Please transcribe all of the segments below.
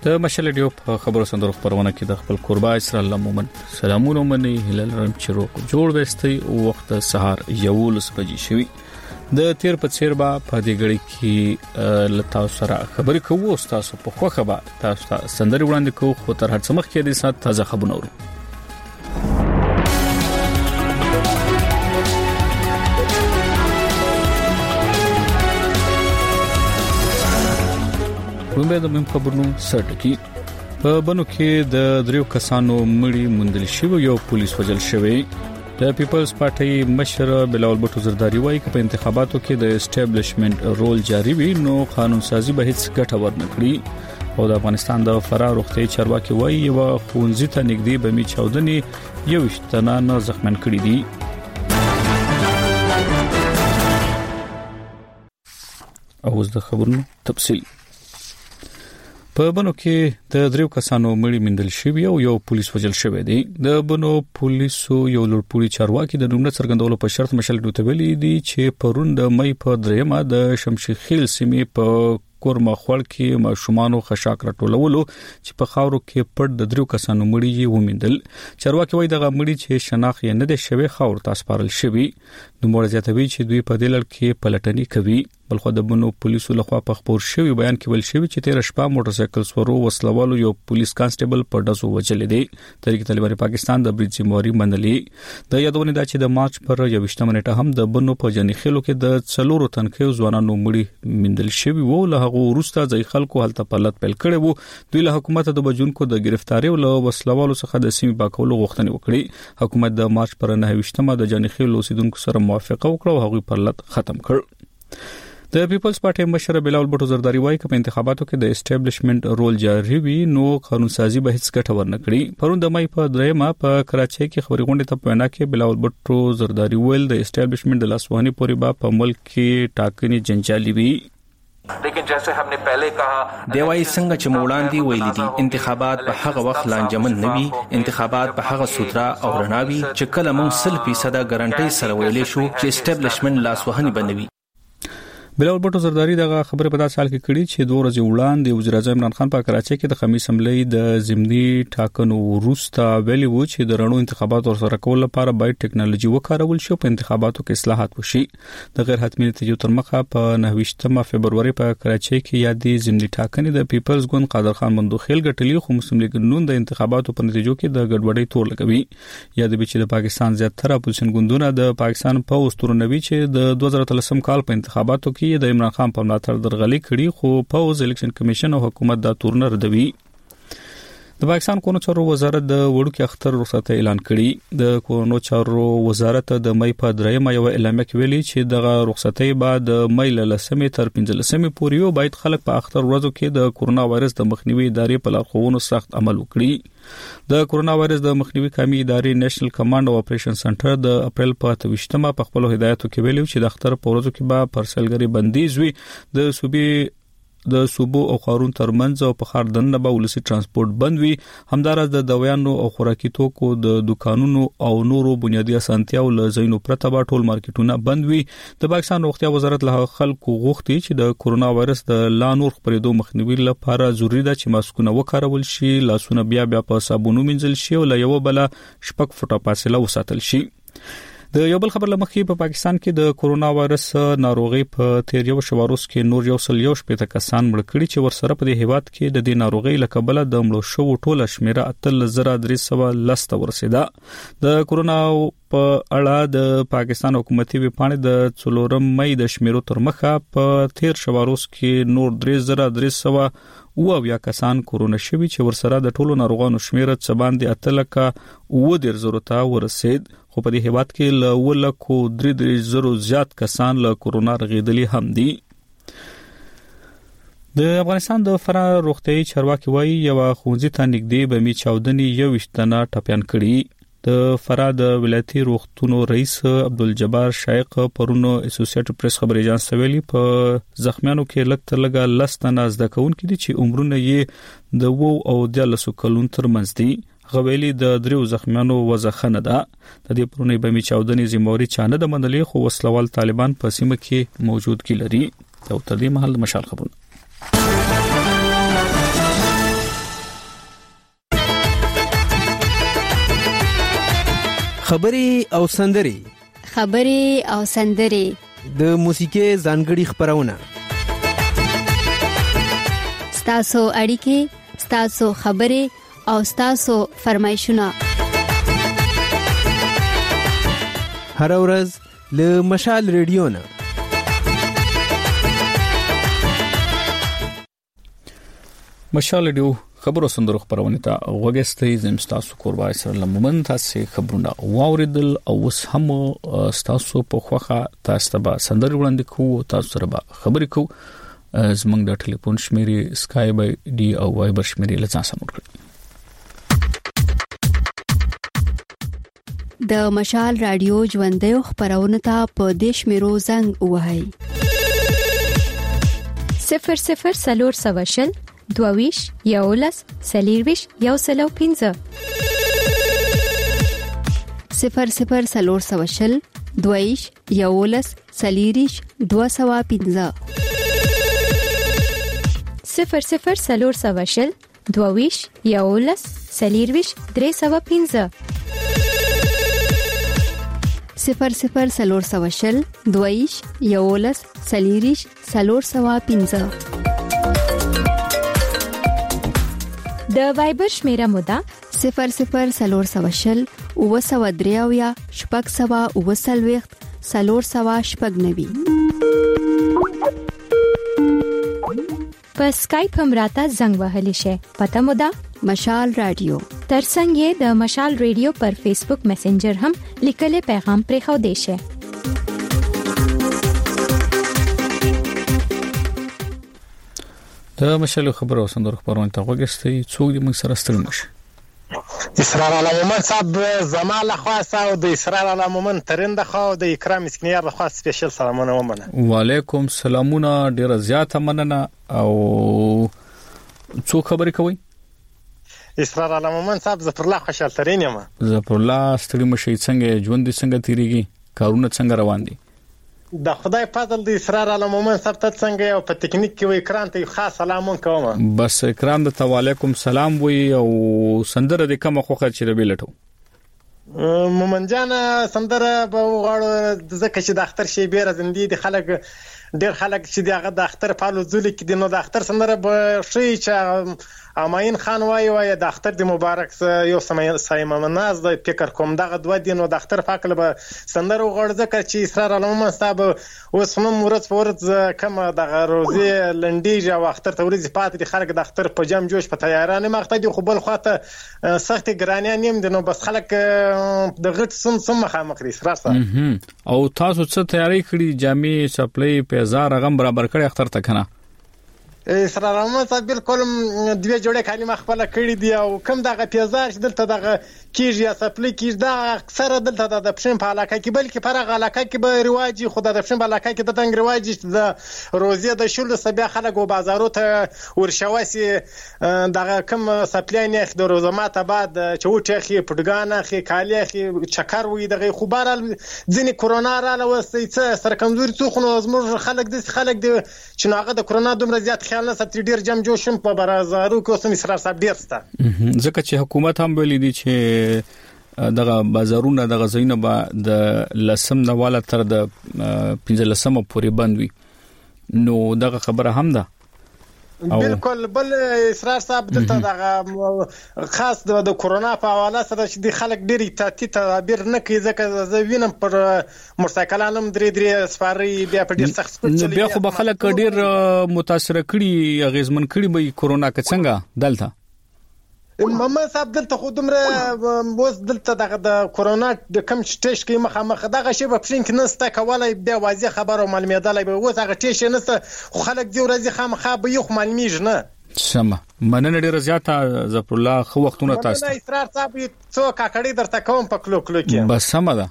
د مشال ډیو په خبرو سندرو خبرونه کې د خپل قربا اسر الله مومن سلامونه مني هلال رم چیرو جوړ وستي او وخت سحر یولس بجې شوي د تیر په څیر با په دې غړي کې لتا سره خبرې کوو تاسو په خوخه با تاسو سندري وړاندې کوو خو تر هڅه مخ کې د سات تازه خبرونه ورو رومبه د مم خبرونو سرټکی په بنو کې د دریو کسانو مړی مندل شوی یو پولیس وجل شوی د پیپلز پارټي مشر بلاول بټو زرداری وایي چې په انتخاباتو کې د اسټابلیشمنت رول جاری وي نو قانون سازي به هیڅ ګټه ورنکړي او د افغانستان د فرار روغتي چارواکي وایي یو خونځي ته نږدې بمی چاودني یو شتنان زخمن کړي دي اوس د خبرونو تفصیل په بنو کې د دریو کسانو مړی مندل شوی او یو پولیس وجل شوی دی د بنو پولیسو یو لوړپوړي چارواکي د نومونه څرګندولو په شرط مشل دوتویلی دي چې پرون د مې په دریمه د شمشخیل سیمې په کورما خړ کې ماشومانو خشاک راټولولو چې په خاورو کې پټ د دریو کسانو مړی ومندل چارواکي وایي دغه مړی چې شناخ یې نه د شوی خاور تاسو پارل شوی نو مور زیاتوي چې دوی په دلل کې پلټنی کوي بلخو د بنو پولیسو لخوا په خبر شوی بیان کې ول شوی چې 13 شپه موټر سایکل سورو وسلوالو یو پولیس کانسټیبل په داسو وجل دی طریق طالبان پاکستان د بریټ جمهوریت منلې د یادونه ده چې د مارچ پر 28 منېټه هم د بنو په جنخېلو کې د څلورو تنکیو ځوانانو مړي مندل شوی وو له هغه وروسته ځای خلکو هلته پلت پیل کړي وو دوی له حکومت د بجونکو د گرفتاری او وسلوالو څخه د سیمې پاکولو غوښتنه وکړي حکومت د مارچ پر 29 د جنخېلو اوسیدونکو سره موافقه وکړه او هغه پلت ختم کړ د پیپلز پارټي مشر بلاول بټو زرداری وایي چې په انتخاباتو کې د اسټابلیشمنت رول جاری وي نو قانون سازي به هیڅ ګټه ورنکړي پرون د مې په دریمه په کراچۍ کې خبري غونډه ته پوینا کې بلاول بټو زرداری ویل د اسټابلیشمنت د لاسوهني پورې با په ملک کې ټاکنې جنجالي وي لیکن جیسے ہم نے پہلے کہا دیوای څنګه چې موړاندې ویل دي انتخابات په هغه وخت لانجمن نه وي انتخابات په هغه سوترا او رڼاوي چې کله مونږ 100% ګارانټي سره ویلې شو چې اسټابلیشمنت لاسوهني بنوي بلاول بټو زرداری دغه خبره په داسې حال کې کړي چې 2 ورځې وړاندې وزیر اعظم عمران خان په کراچۍ کې د خمیس حملې د ضمني ټاکنو وروسته ویلي و چې د رڼو انتخاباتو سره کول لپاره باید ټیکنالوژي وکارول شي په انتخاباتو کې اصلاحات وشي د غیر حتمي نتیجو تر مخه په 29 فبرवरी په کراچۍ کې یادې ضمني ټاکنې د پیپلز ګوند قادر خان مندوخیل ګټلې خو مسلم لیگ نون د انتخاباتو په نتیجو کې د ګډوډۍ تور لګوي یاد به چې د پاکستان زیاتره اپوزیشن ګوندونه د پاکستان په اوستورنوي چې د 2013 کال په انتخاباتو کې د عمران خان په ملاتړ درغلي کړي خو په الیکشن کمیشن او حکومت دا تورن ردوي د پاکستان کورونو چارو وزارت د وړوکی اختر رخصت اعلان کړي د کورونو چارو وزارت د مې په دریمه یو اعلامیه کې ویلي چې دغه رخصتي بعد مې له لسمې تر 15مې پورې باید خلک په اختر ورځو کې د کورونا وایرس د مخنیوي ادارې په لارښوونو سخت عمل وکړي د کورونا وایرس د مخنیوي قومي ادارې نېشنل کمانډ او اپریشن سنټر د اپریل په 28مه په خپل هدایتو کې ویلي چې د اختر په ورځو کې به پرسلګری بندیز وي د صوبو او خارون ترمنځ او په خار دنه به ولسی ترانسپورت بند وي همدارس د دویانو او خوراکي توکو د دکانونو او نورو بنیادی اسانتیاو له زینو پرته به ټول مارکیټونه بند وي د پاکستان روغتیا وزارت له خلکو غوښتي چې د کورونا وایرس د لا نور خپرېدو مخنیوي لپاره ضروری ده چې ماسکونه وکارول شي لاسونه بیا په صابونو مینځل شي او له یو بل شپږ فوټه فاصله وساتل شي د یو بل خبر لمخې په پاکستان کې د کورونا وایرس ناروغي په 13 شواروس کې نور یو سل یو شپږ کسان مړ کړي چې ورسره په دې هیواد کې د دې ناروغي لکبل د مړو شو ټوله شمیره 8310 ورسېده د کورونا په اړه د پاکستان حکومتي وپاڼې د 4 مې د شمیرو تر مخه په 13 شواروس کې نور 3300 او بیا کسان کورونا شوي چې ورسره د ټولو ناروغانو شمیره څه باندې اتلکه او د ضرورت ورسید خو په دې هیواد کې له ولکو 3000 زیات کسان له کورونا رغیدلی هم دي د افغانستان د فرار روغتي چارواکي وایي یو خونځي ته نږدې بمی چاودني یو وشتنه ټپيان کړي د فراد ولایتي روغتونو رئیس عبدالجبار شایق پرونو اسوسییټډ پریس خبري اژانس ویلي په زخمیانو کې لکه لګا لستنه زده کون کړي چې عمرونه یې د 2 او 13 کلونو ترمنځ دي غویلی د دریو زخمیانو وزخنه ده د دې پرونی بمی چاودني زموري چانه د منلې خو وسلوال طالبان په سیمه کې موجود کی لري او تر دې محل مشال خبرونه خبري او سندري د موسیقي ځانګړي خبرونه ستاسو اړیکې ستاسو خبرې او ستاسو فرمایشونه هر ورځ له مشال ریډیو نه مشال ریډیو خبرو سندرو خبرونه ته وګستې زم تاسو قربای سره لمن تاسو خبرونه واوریدل او وس هم تاسو په خوخه تاسو به سندري وړاندې کوو تاسو سره به خبرې کوو زمنګ د ټلیفون شمیرې سکای بای ډي او وایبر شمیرې لڅا سمور کړئ د مشال رادیو ژوندې خبرونه ته په دیش میرو زنګ وهاي 00 دویش یولس سلیرویش یوسلو 15 00 دویش یولس سلیریش 215 00 دویش یولس سلیرویش 315 00 دویش یولس سلیریش 315 د وایبر شمیره مودا 00 وسودریاویا شپږ سوا وسلويخت سلور سوا شپږ نوي په سکایپ هم راته زنګ وهلی شي پته مودا مشال رادیو ترڅنګ د مشال ریډیو پر فیسبوک میسنجر هم لیکل پیغام پرې خو دی شي د مشال خبرو سندرو خبرونه ته وګستې څوک دې موږ سره ستړي نشي اسرار علامه صاحب زماله خاصه او د اسرار علامه ترند خو د اکرام اسکنیار خاص سپیشل سلامونه ومنه وعلیکم سلامونه ډیر زیاته مننه او څو خبرې کوي اسرار علامه صاحب ظفر الله خوشحال ترين یم ظفر الله ستړي مشي څنګه ژوند څنګه تیریږي کارونه څنګه روان دي د خدای فضل د اسرار علامه صاحب ته څنګه او په ټیکنیک کې وې اکرام ته خاص سلام کوم بس اکرام د وعلیکم سلام وی او سندره د کومه خوخه چې ربیلټو مومن جان سندره په غاړه ځکه چې د اختر شی بیره زندې د خلک ډیر خلک چې دغه د اختر پالو ځل کې د نو د اختر سندره به شي چې اماین خان وای د اختر د مبارک یو سایمه مناز د فکر کوم دغه دوه دینو د اختر فاکل به سندره غړ ځکه چې اسرار علامه صاحب اوس هم ورځ ورځ کوم دغه روزي لنډیج او اختر ته ورځ پاتې د خلک د اختر په جام جوش په تیارانه مخته دی خو بل خواته سخت ګرانیان نیم د نو بس خلک د غټ سم مخامخ دي اسرار صاحب او تاسو څه تیاری کړی جامې سپلای پیزار غم برابر کړی اختر ته کنه اسرار علامه صاحب بالکل دوه جوړه کلمه خپل کړی دی او کوم دغه پیزار چې دلته دغه کیږي سپلای کیږي دا اکثر دلته د پښین په علاقه کې بلکې فرغ علاقه کې به رواجی خو د پښین په علاقه کې د تنګ رواجی د روزي د شول سبیا خلک او بازارو ته ورشواسي دغه کوم سپلای نه د روزمات بعد چوټخي پټګانه خي کالی خي چکر وي دغه خبر ځنی کرونا را لوسي سره کمزوري څو خو زموږ خلک د چې ناغه د کرونا دومره زیات خیال نه ستې ډیر جام جوشم په بازارو کې اوس اسرار صاحب ډیر ستا ځکه چې حکومت هم ویلي دي چې دغه بازارونه دغه زینو با د لسم نواله تر د 15 پورې بند وي نو دغه خبره هم ده بالکل بل اسرار صاحب دلته دغه خاص د کرونا په حواله سره چې د خلک ډېری تدابیر نه کوي ځکه زه وینم پر موټرسایکلانو درې سپاری بیا په ډېر سخت چلی بیا خو به خلک ډېر متاثر کړي غیزمن کړي به کرونا کې څنګه دلته ماما صاحب دلته خو دومره اوس دلته دغه د کرونا د کم ټیش کې مخامخ دغه شی په پښین کې نسته کولای بیا واضح خبرو معلوماتای به اوس هغه ټیش نسته خلک دی ورځي خامخا به یو معلومیږي نه سم مننه ډیره زیاته ظفر الله خو وختونه تاسو اسرار صاحب څو کاکړی درته کوم په کلو کې بس سم ده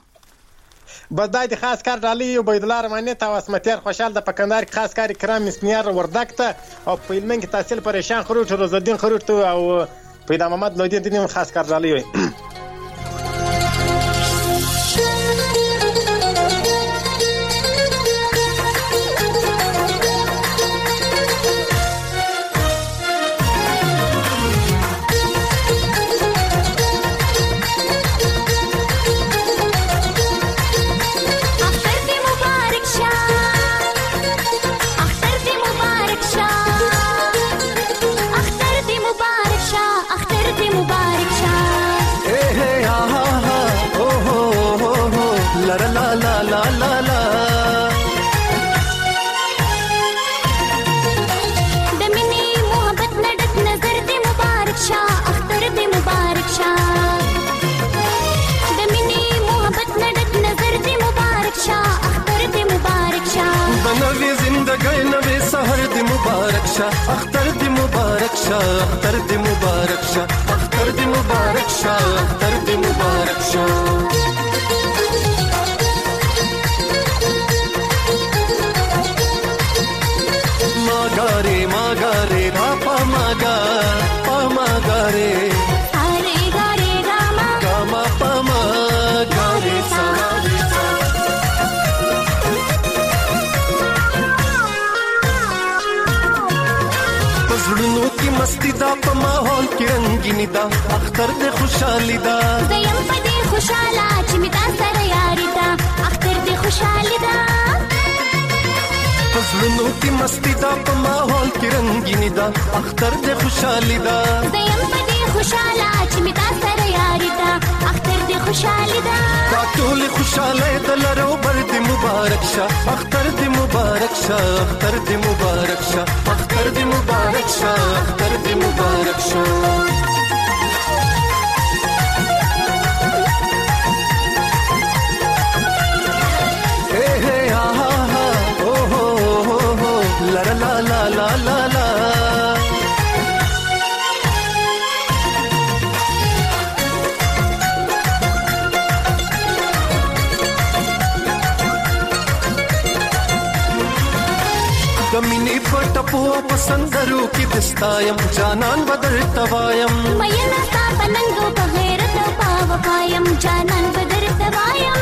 بدای د خاص کار ډالۍ عبید الله رحماني ته اسمتيار خوشحال د پکندار خاص کار کرام اسنیار وردکته او په علمن کې تحصیل پریشان خروج روز الدین خروج او پیدا محمد لودی دین خاص کار ډالۍ وي لا لا لا لا لا لا دمني محبت نډک نظر دې مبارک شاه اختر دې مبارک شاه دمني محبت نډک نظر دې مبارک شاه اختر دې مبارک شاه بنوي زندګۍ نوې سحر دې مبارک شاه اختر دې مبارک شاه اختر دې مبارک شاه اختر دې مبارک شاه اختر دې مبارک شاه ماګاره ماګاره پاپا ماګا پاماګاره اره ګاره ګاما ګاما پاماګاره سوالي پزړونو کې مستی دا په ماحول کې رنگینی دا اختر دې خوشحالي دا زیم په دې خوشاله چې می تا سره یاري دا اختر دې خوشحالي دا پزړونو کې مستی دا په ماحول کې رنگینی دا اختر دې خوشحالي دا زیم په دې خوشاله چې می تا سره یاري دا اختر دې خوشحالي دا ټول خوشاله دلرو بر دې مبارک شه اختر دې مبارک شه اختر دې مبارک شه اختر دې مبارک شه اختر دې مبارک شه La la la la la la دمینی پټپو پسندرو کې دستایم جانان بدر توایم مېنا تا پننګو په غیرت او پاوکایم جانان بدر توایم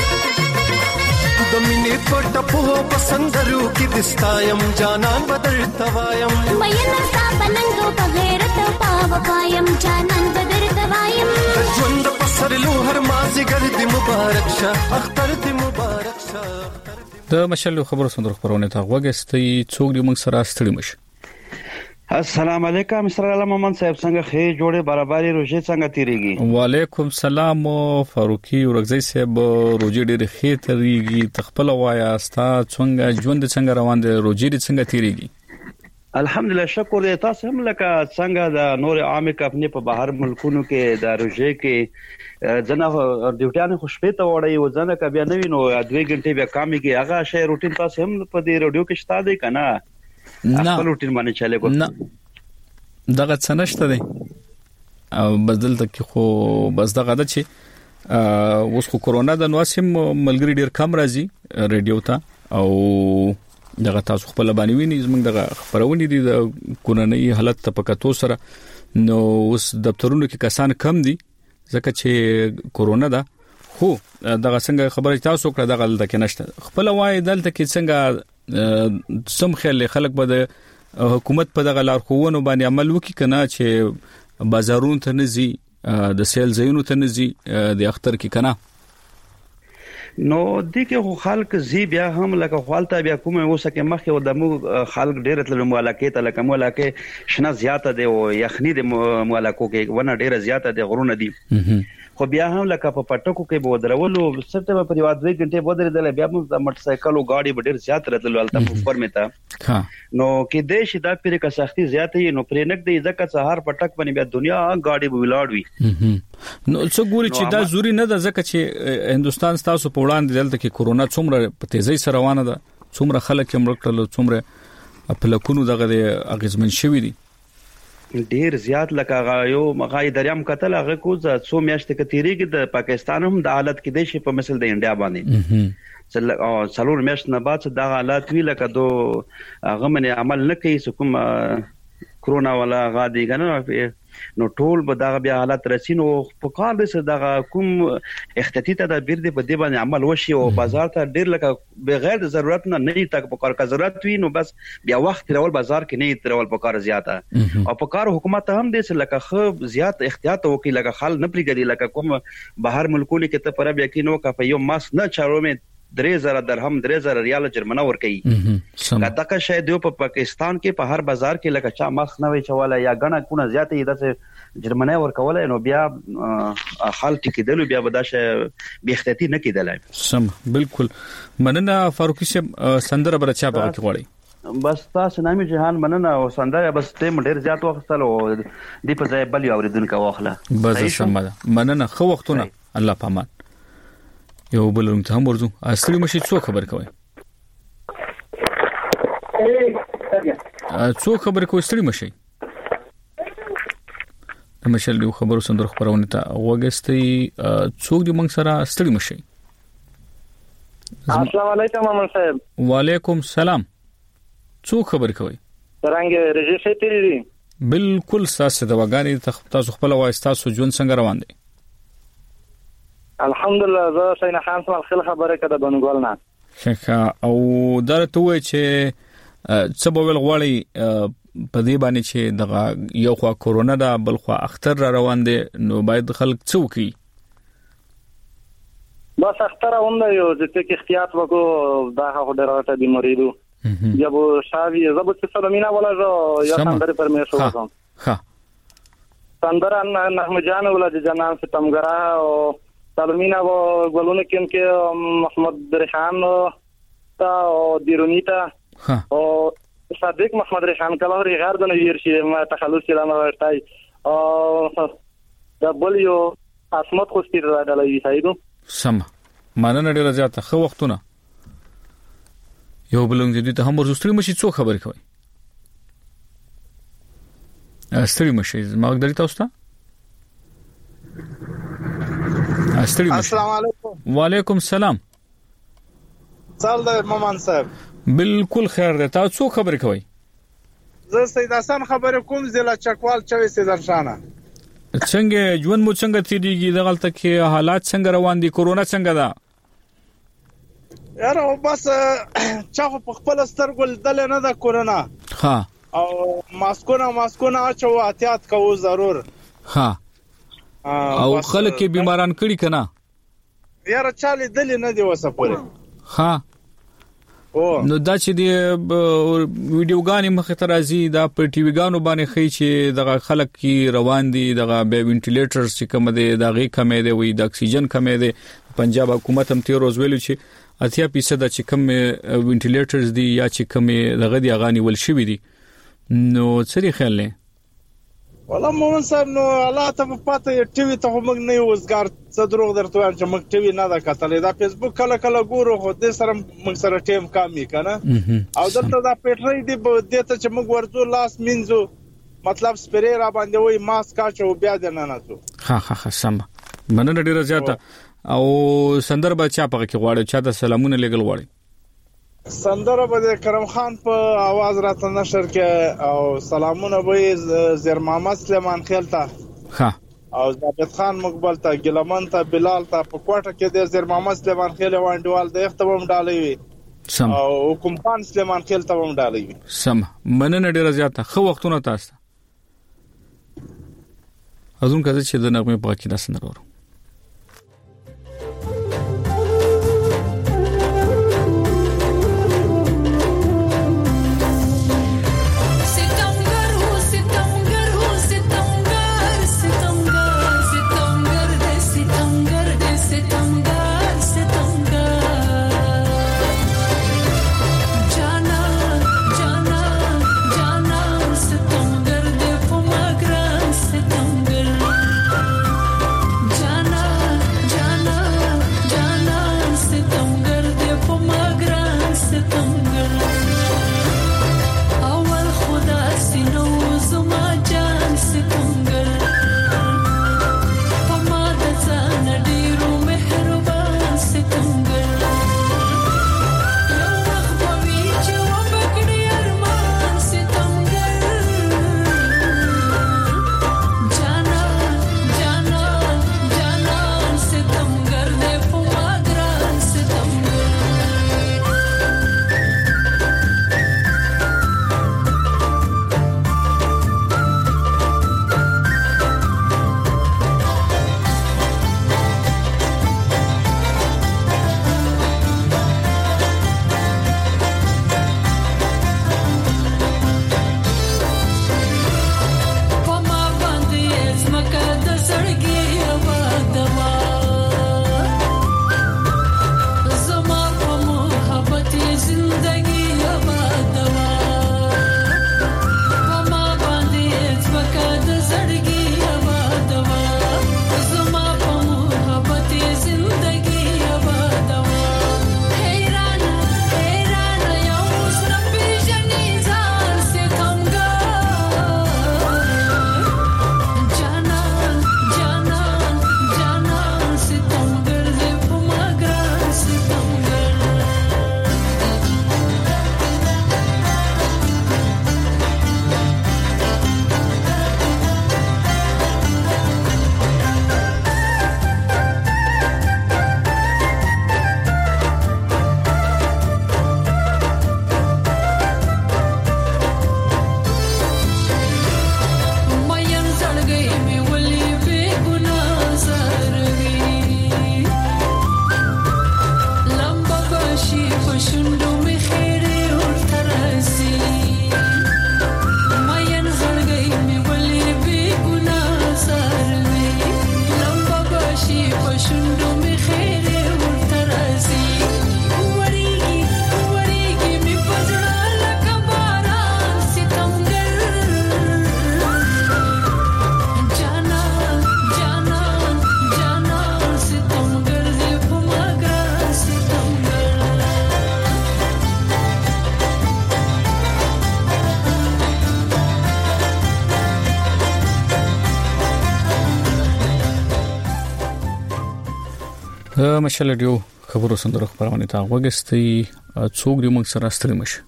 دمینی پټپو پسندرو کې دستایم جانان بدر توایم مېنا تا پننګو په غیرت او پاوکایم جانان بدر توایم ژوند پسرلو هر مازیګر دې مبارک شه اختر دې مبارک شه د مشالو خبرو سندرو خبرونه ته وګستې څوک دې موږ سره ستړي مشه. السلام علیکم مستر الله محمد صاحب څنګه خې جوړه برابرۍ روزه څنګه تیریږي؟ وعلیکم السلام فاروقي ورغزي صاحب روزه ډېر خې تیریږي تخپل وایا استا څنګه ژوند څنګه روان دي روزه دې څنګه تیریږي؟ الحمدلله شکر دې تاسو هم لکه څنګه د نور عامه کمپنی په بهر ملکونو کې د روزه کې ځنه ډیوټیانه خوشبه ته وړي او ځنه ک بیا نوی نو 2 غنټه بیا کامي کې هغه شی روټین تاسو هم په دې رادیو کې شته دی کنه خپل روټین باندې چاله کو نه دغه څنشته دی او بدل تک خو بس دغه د چې اوس خو کورونا د نواسم ملګری ډیر کم راځي رادیو ته او دغه تاسو خپل باندې ویني زمونږ دغه خبرونه دي د کورونی حالت ته پکاتو سره نو اوس دفترونو کې کسان کم دي ځکه چې کورونا ده خو دغه څنګه خبره تاسو کړه دغه د کې نشته خپل وای دلته کې څنګه سم خیال خلک به د حکومت په دغه لارښوونو باندې عمل وکړي کنه چې بازارونو ته نزي د سیل زینو ته نزي د اختر کې کنه نو دغه خلک زی بیا هم لکه خپلته بیا کومه وسکه مخه و د خلک ډیر تل مولکه ته لکه مولکه شنه زیاته دی او یخنی د مولکو کې ونه ډیر زیاته دی غرونه دي خو بیا هم لکه په پټکو کې به درولو سټه په یو 2 غنټه بدرېدل بیا هم د موټر سایکل او گاډي ډیر زیات راتلل الته په فرمه ته نو کې دیش دا پرې کا سختي زیاته نو پرې نک دی ځکه سهار پټک باندې بیا دنیا گاډي ولاړوي نو څو ګوري چې دا زوري نه ده ځکه چې هندستان تاسو په وړاندې دلته کې کورونا څومره په تیزی سره روانه ده څومره خلک یې مړ کړل څومره خپل کونو دغه اغیزمن شوی دي ډیر زیات لکه یو مغای دریام قتل هغه کو څو میاشتې کتیری کې د پاکستان هم د حالت کې د شي په مثل د انډیا باندې څلور میاشت نه بعد دا حالات وی لکه دو هغه باندې عمل نه کوي کوم کرونا والا غادي کنه نو ټول به دا بیا حالت رسینو په کار د دغه کوم احتیاطي تدابیر دی په دې باندې عمل وشي او بازار ته ډیر لکه بغیر د ضرورت نه تک په کار کا ضرورت وي نو بس بیا وخت رول بازار کې نه ترول په کار زیاته او په کار حکومت هم دې لکه خو زیات احتیاط وکي لکه خل نه پریګدي لکه کوم بهر ملکونو کې ته پر بیا کې نو کا په یو ماس نه چارو مې 3000 درهم 3000 ریال جرمنه ور کوي کدا کا شاید په پاکستان کې په هر بازار کې لکه چا مخ نه وي چواله یا غنا کونه زیاتې د جرمنۍ ورکول نو بیا حال ټیکیدل بیا بداشه به احتیاطي نه کیدلای سم بالکل مننه فاروقي صاحب سندره برچا په کې وړي بس تاسو نامي جهان مننه او سندره بس ټیم ډیر زیات وختل او دی په ځای بل یو اوریدونکو واخله بس سمه مننه خو وختونه الله پامان یو بل ته هم ورځو اصلي مشي څو خبر کوي څو خبر کوي ستړي مشي مشل یو خبرو سندره خبرونه ته وګستي څوک دی موږ سره ستړي مشي السلام علیکم امام صاحب وعلیکم السلام څو خبر کوي څنګه رجسټر تیری دي بالکل ساسه دواګانی تاسو خپل وایستا سو جون څنګه روان دي الحمدلله زه سینا خان سم خپل خبره کده بنګول نه ښه او درته وای چې سبب غوړی په دې باندې چې دغه یو خوا کورونا دا بل خوا اختر را روان دي نو باید خلک څوکي بس اختر هم نه یو چې احتیاط وکړو دا هغه ډیره بیماری یا بو شاوی زبط سلمینا ولا جو یا سندر پرمیشور کوم ها سندر نحمد جان ولا جنان ستمګرا او سلمینا و ګلونه کې محمد ریحان تا او دیرونیتا او صادق محمد ریحان کله غیر د نویر شي ما تخلص کلام ورتای او دبل یو اسمت خو ستیر را دلای سایدو سم مانه ډیر زیاته خو وختونه یو بلنګ دې ته هم ورستري مشي څو خبر کوي استري مشي ما غدري تاسو ته استري مشي السلام علیکم وعلیکم السلام سال د مامان صاحب بالکل خیر ده تاسو څو خبر کوي زه سید حسن خبر کوم ضلع چکوال چوي سیدر شانه څنګه ژوند مو څنګه تیریږي دغلت کې حالات څنګه روان دي کورونا څنګه ده یاره بس چا په خپل سترګو دل نه دا کورونا ها او ماسکونه اچو احتیاط کوو ضرور ها او خلک کې بیماران کړي کنه یاره چالي دل نه دی وسه پوره ها نو دا چې دی ویډیوګانې مخ ته راځي دا په ټي وی ګانو باندې خي چې دغه خلک کې روان دي دغه به وینټیلیټرز چې کوم دي دغه کمې دي وي د اکسیجن کمې دي پنجاب حکومت هم تیر روز ویلو چې 80% چې کوم وینټیلیټرز دي یا چې کوم دغه دی غاني ول شوی دي نو څه خیال نه والله مومن صاحب نو الله ته پته ټي وی ته موږ نه وزګار څه دروغ درته وایم چې موږ ټي وی نه دا کتلې دا فیسبوک کله ګورو خو دې سره موږ سره ټیم کامي کنه او دلته دا پټري دی دې ته چې موږ ورته لاس مینځو مطلب سپری را باندې وای ماسک اچو بیا د نه ناتو ها سم مننه ډیره زیاته او سندر بچا په کې غواړي چا ته سلامونه لګل غواړي سندره به کرم خان په आवाज راته نشر کې او سلامونه به زیر محمد سلیمان خیل ته ها او ثابت خان مقبل ته ګلمن ته بلال ته په کوټه کې د زیر محمد سلیمان خیل وانډوال د اختبام ډالې وي سم او حکم خان سلیمان خیل ته هم ډالې وي سم مننه ډیره زیاته خو وختونه تاسو اذن کده چې د نغمه په کې داسنه ورو Ja مشال ډیو خبرو سندره خبرونه تا وګستي څوک دی موږ سره ستړي مشه.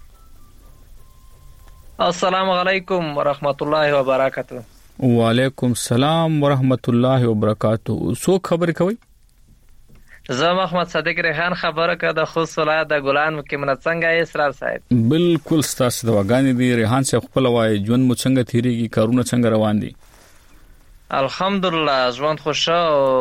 السلام علیکم ورحمت الله وبرکاته. وعلیکم السلام ورحمت الله وبرکاته. څوک خبرې کوي؟ زه محمد صادق ریحان خبره کوم د خوست ولایت د ګلان مکمنه څنګه اسرار صاحب. بالکل ستاسو د واغانې دی ریحان صاحب خپل وای ژوند مو څنګه تیریږي کارونه څنګه روان دي؟ الحمدلله ژوند خوشا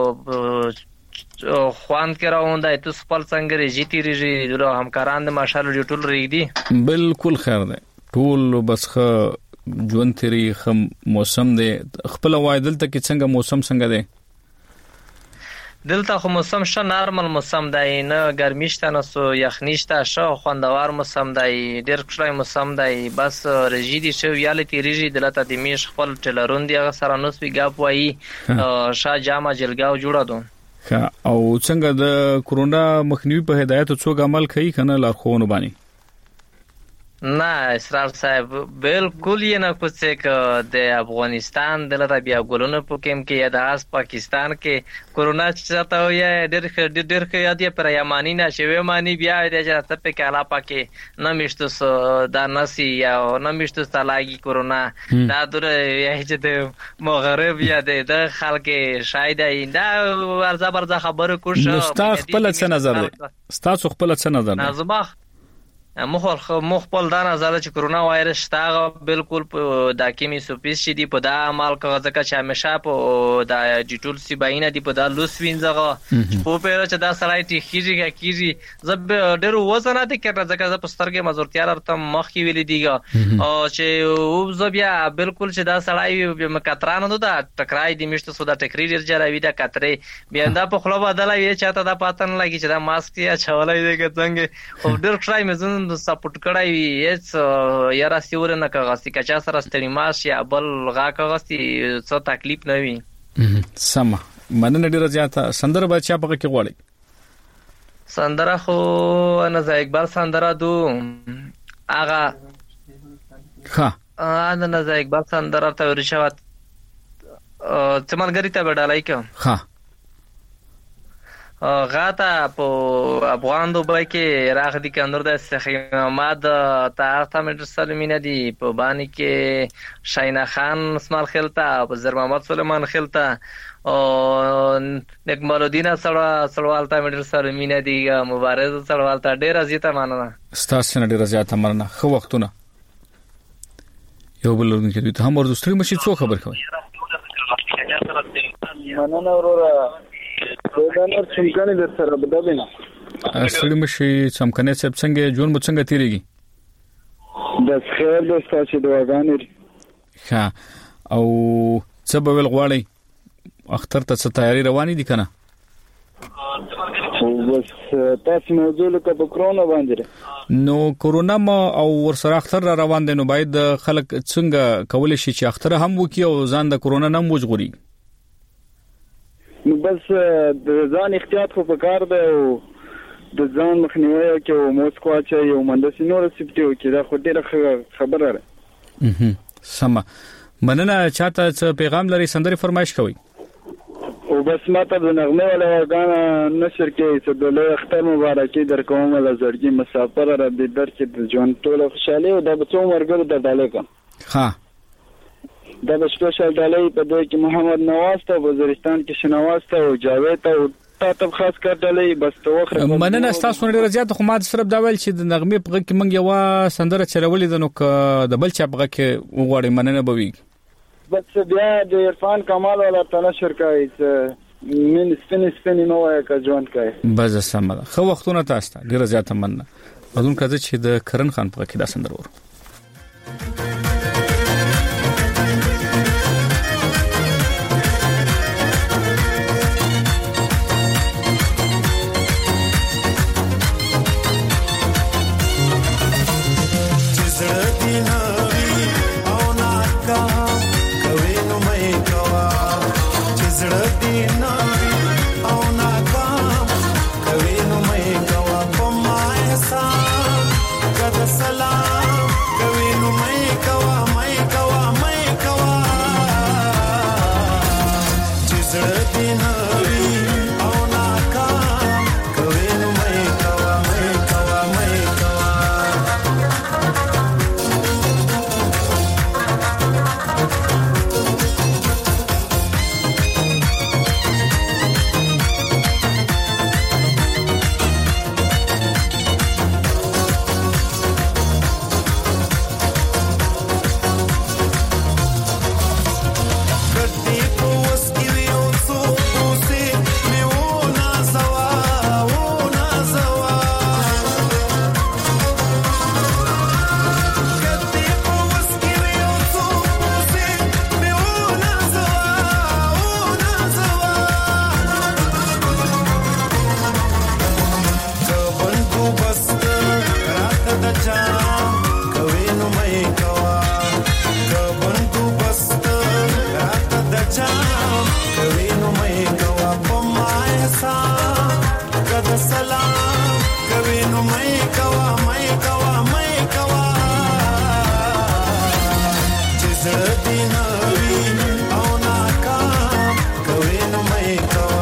او خوان کې راوندای ته خپل څنګه ریږي تیریږي د همکاران د ماشالله دی ټول ریږي. بالکل خیر دی ټول بس ژوند تیری خم موسم دی خپل وای دلته کې څنګه موسم څنګه دی؟ دلته خو موسم شه نارمل موسم دی نه ګرمي شته نه سو یخني شته شه خوندور موسم دی ډیر ښکلی موسم دی بس رژی دي شو یاله تیریږي دلته د میش خپل ټلرون دی سره نو سپی ګاپ وایي شاه جامه جلګاو جوړه دو. او څنګه د کورونا مخنیوي په هدایت څوک عمل کوي کنه لارښوونه باندې؟ نه اسرار صاحب بالکل یې نه کوڅه د افغانستان دلته بیا ګلونه پکېم کې یا د اس پاکستان کې کورونا چاته وي ډېر یاد یې پر یمانی نه شوی مانی بیا د جنت په کاله پکې نه مشتو دا نسی یا نه مشتو تلاګي کورونا دا در یې د مغرب یا د خلک شاید دا ورځ خبره کوش نو خپل څه نظر دی ستاسو خپل څه نظر دی؟ زما مخبل دا نظر چې کورونا وایرس شته بالکل په د کیمی سوپیس شي دی په دا عمل کوي ځکه چې همیشه په د ډیټول سی باینه دی په دا لوس وینځغه په پیره چې دا سړی کیږي زب ډېر وزن نه دی کړه ځکه ز پسترګه مزورتیا لرته مخ کې ویل دیګه او چې او زبیا بالکل چې دا سړی مکترانو دا ټکرای دی مشته سودا ټکری ډیر جراوی دا کترې بیا دا په خلوه بدلای چاته دا پاتن لګی چې دا ماسک یا چولای دی څنګه او ډیر ښای مزون سپورټ کړای هیڅ یاره سیور نه کاغاستی کچا سره ستړي ماش یا بل غا کاغاستی څه تکلیف نه وي. سم مننه ډیره زیاته سندره بچا پکې کې غواړي؟ سندره خو نه زه اقبال سندره دو اغه انا نه زه اقبال سندره ته ورشوات چمنګری ته بدلای کوم غاتا په افغان دوبای کې راغ دي کندر د سخیماد تا متر سلمینه دي په باندې کې شاینا خان اسماعیل خلتا په زر محمد سلیمان خلتا او نکمل الدین سړوالتا متر سلمینه دي مبارز سړوالتا ډیر ازیته ماننه ستاسو نه ډیر ازیته ماننه خو وختونه یو بل ورته دوی ته هم ورزستري مشي څو خبر کوي مننه ورور دا نور څنګه در سره بدابینه اصلي مشي څمکنه سب څنګه جون مو څنګه تیریږي د خیر د ستاسو دعاګانې ښه او څه به ول غواړي اختر ته څه تیاری روانې دي کنه بس تاسو موضوع له کورونا باندې نو کورونا ما او ورسره اختر را روان دي نو باید خلک څنګه کول شي چې اختر هم وکي او ځان د کورونا نه موجغوري نو بس د ځان احتیاط خو پکار دی او د ځان مخنیوي کې او موسکو چې یو مندسي نور سپټیو کې دا خو ډیره خبره ده. سم مننه چاته پیغام لري سندري فرمایش کوي او بس ماته د نغمه ولا غانا نشر کې چې د له اختر مبارکي در کوم له زړګي مسافر را دي در کې د ژوند ټول خوشاله او د بچو مرګ د ډالې کا ها دا د سپیشل ډالۍ په دوی کې محمد نواز ته وزیرستان کې شنواز ته او جاوید ته تاسو خاص کار ډالۍ بس توخره مننه تاسو ډیر زیات خو ما صرف دا ویل چې د نغمه په کې منګ یو سندره چرولې د نو د بل چا په کې وګوري مننه بوي بس بیا د عرفان کمال ولا تنشر کوي من سپین نو کا ځوان کوي بس سم خو وختونه تاسو ډیر زیات مننه اذن کړه چې د کرن خان په کې دا سندره ور Salam احسان کد سلام کوي نو مې کوا چې زړه دې نوي او ناکام کوي نو مې کوا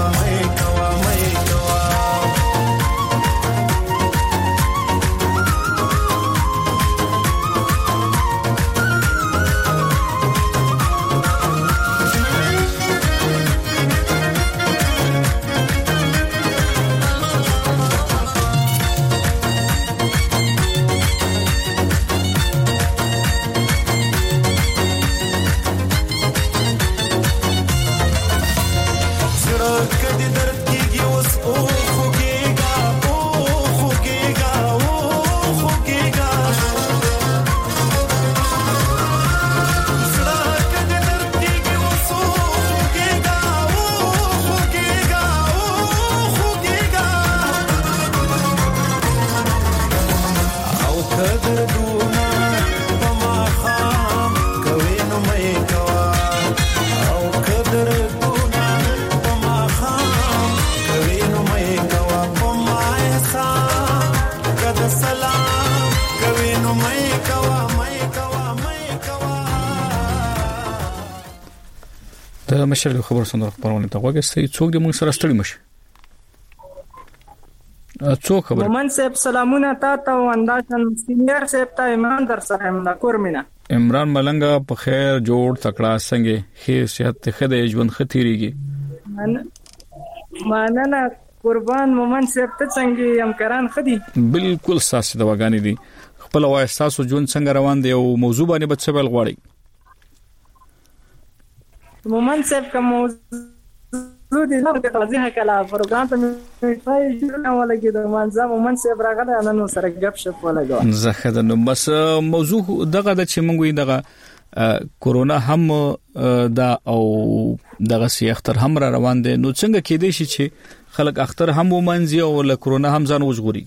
د مشر خبر سندره خبرونه ته وګورئ څوک د موږ سره ستړي مشه څوک خبر مومن صاحب سلامونه تاسو انداشن سینیئر صاحب ته ایمان در سره منا کورمینا عمران ملنګا په خیر جوړ تکړه څنګه خیر صحت خدای ژوند ختیریږي مننه قربان مومن صاحب ته څنګه همکاران خدي بالکل ساسي دواګانی دي خپل وای احساس ژوند څنګه روان دی او موضوع باندې بچ څه بل غواړي مومن صاحب کوم موضوع دي نو د توضیح کلا پروګرام ته فای جوړه ولګي د منځه مومن صاحب راغله نن سره غب شپ ولګو زه نو بس موضوع دغه د چې مونږ دغه کورونا هم دا او دغه سی اختر هم را روان دي نو څنګه کې دي چې خلک اختر هم ومنځي او له کورونا هم ځان وژغوري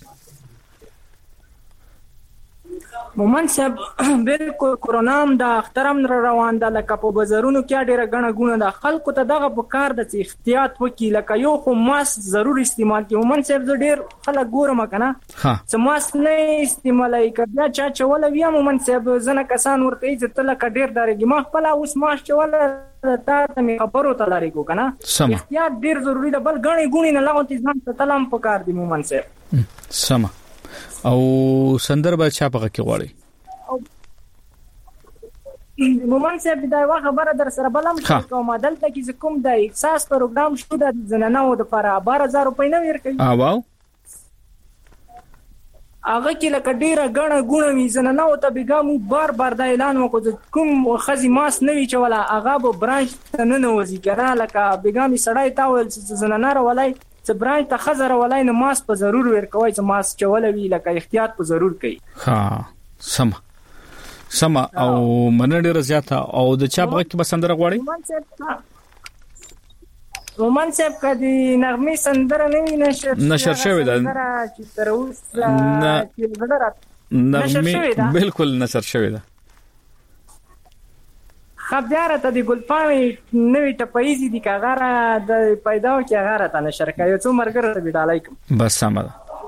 مومن صاحب بالکل کورونا هم د اختر هم روان ده لکه په بازارونو کې ډیره غنه غونه د خلکو ته دغه په کار د احتیاط وکي لکه یو خو ماس ضرور استعمال کوي مومن صاحب ډیر خلک ګورم کنه چې ماس نه استعمالای کړه چا ولا بیا مومن صاحب زنه کسان ورته چې تل ډیر درګي ما خپل اوس ماس چوله ته می خبرو ته لري کو کنه احتیاط ډیر ضروری ده بل غنه غونی نه لاغونتي ځان ته تلم په کار دی مومن صاحب سم او سندر به چا پغه کې غواړي مومن صاحب دا خبره در سره بلم کوم دلته کې کوم د احساس پروګرام شو د زنانو د لپاره 12000 روپۍ نه ورکړي واو هغه کې لکه ډیره غنه غونه می زنانو ته بګامو بار د اعلان وکړ کوم خزي ماس نه وی چولا هغه به برانچ نه نوځي کړه لکه بګامي سړای تاول زنانه ولای چې برانچ ته خزر ولای نه ماس په ضرور ورکوي چې ماس چول وی لکه احتیاط په ضرور کوي ها سم او منډه رضاته او د چا بغه کې بسندره غواړي رومان صاحب کدي نغمه سندره نشر شوی ده چې تر اوسه نغمه بالکل نشر شوی ده خبره ته د ګلپاوی نوې ټپایزي د کاغره د پیداو کې هغه ته نشر کوي څو مرګره به ډالایکم بس سمه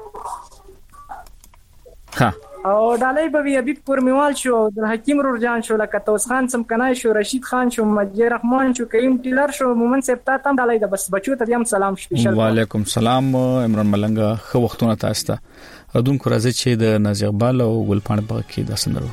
ها او ډالای به حبیب کورمیوال شو د حکیم رورجان شو لکه توس خان سم کنای شو رشید خان شو مجید رحمان شو کریم ټیلر شو مومن صاحب ته هم ډالای د بس بچو ته هم سلام سپیشل وعلیکم سلام عمران ملنګ خو وختونه تاسو ته ادون کو راځي چې د نازي اقبال او ګلپاڼ په کې د سندرو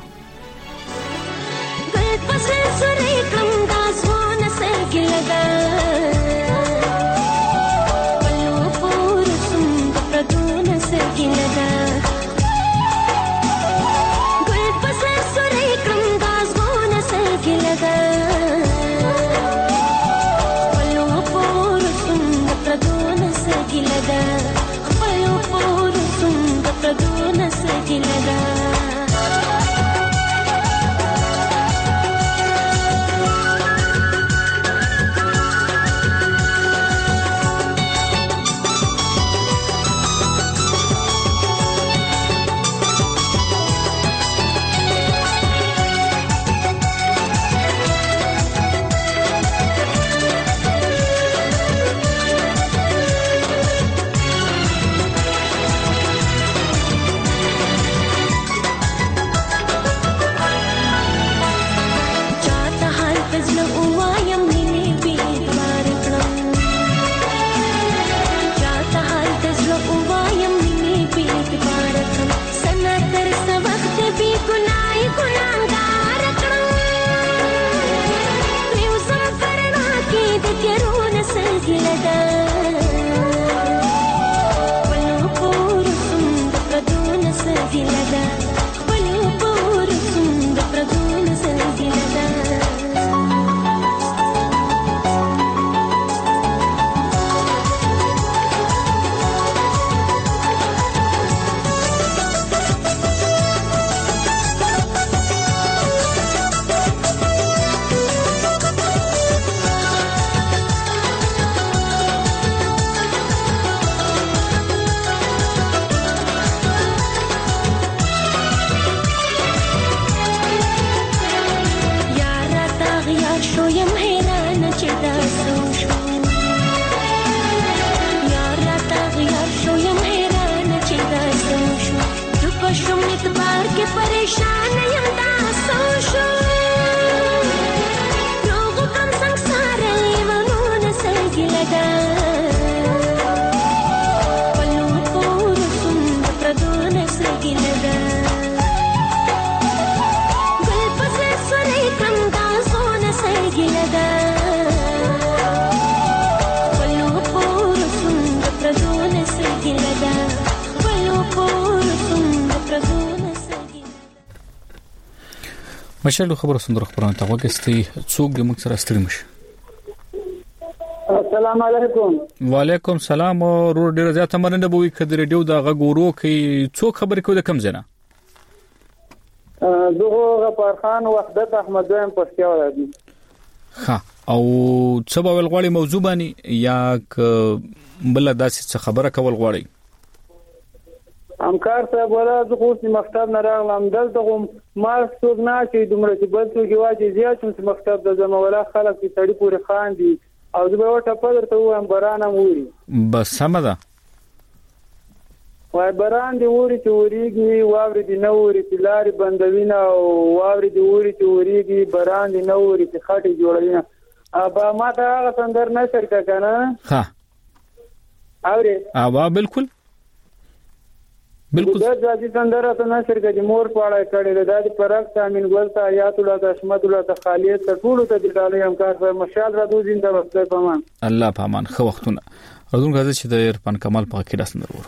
مشال خبر سندر خبرونه ته وګستي څوک د موږ سره ستړي مشه. السلام علیکم. وعلیکم السلام. ورور ډیر زیاته مننه بوي کډ ریډیو دا غورو کې څوک خبر کوي د کم زنه؟ دغه غفار خان وحدت احمد دویم پښتیا ولادي. ها او څه به غواړي موضوع باندې یا بل داسې خبره کول غواړي؟ همکار صاحب ولا د خو مکتب نه راغلم دلته ما څوک نه چې دومره چې بل څوک واجی زیات چې مکتب د زمولا خلک چې سړی پورې خان دي او زه به وټه پدرته وایم برانه ووري. بس سم ده. وای بران دی ووري چې وریږي واوري دی نه ووري چې لارې بندوینه او واوري دی ووري چې وریږي بران دی نه ووري چې خټي جوړوینه. ابا ما ته هغه سندر نه شرکه کنه. ها اوري ابا بالکل دا ځاځي سندره ته نه شرکه دي مور پاړه کړي د دې پرک تامین ګل ته آیات الله تشمت الله تخالیت ته ټول ته د ډالې همکار په مشال را دوه زنده وخت پامان الله پامان خو وختونه اذن غزه چې د عرفان کمال په کې راس نور